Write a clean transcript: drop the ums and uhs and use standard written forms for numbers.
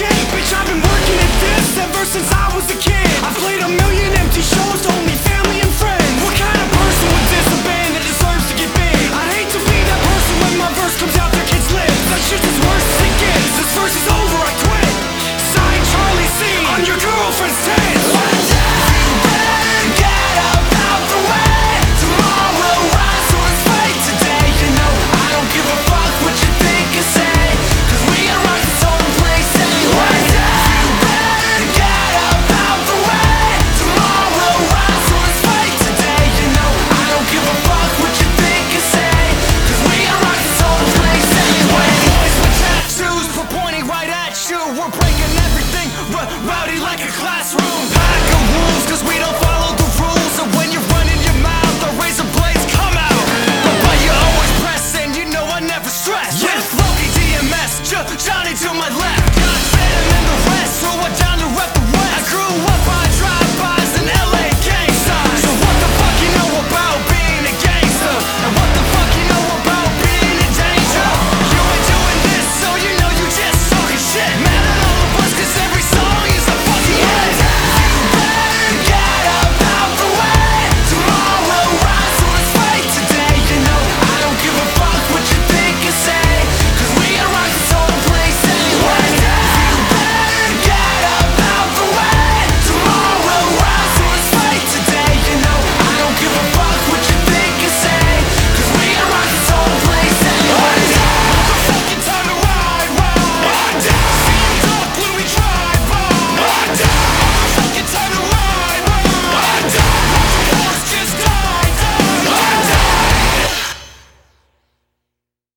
shit, bitch, I've been working at this ever since I was a kid. I've played a million empty shows to only family and friends. What kind of person would diss a band that deserves to get big? I'd hate to be that person when my verse comes out their kids' lips. That's just as worse as it gets. This verse is over, I quit. Signed Charlie C on your girlfriend's tits. One day, you better get up out the way. Tomorrow will rise, so let's fight today. You know, I don't give a fuck what you think or say, 'cause we are rock this whole place anyway. One day, you better get up out the way. Tomorrow will rise, so let's fight today. You know, I don't give a fuck what you think or say, 'cause we are rock this whole place anyway. Boys with tattoos, we're pointing right at you. We're breaking everything, rowdy like a classroom. Pack of wolves, 'cause we don't follow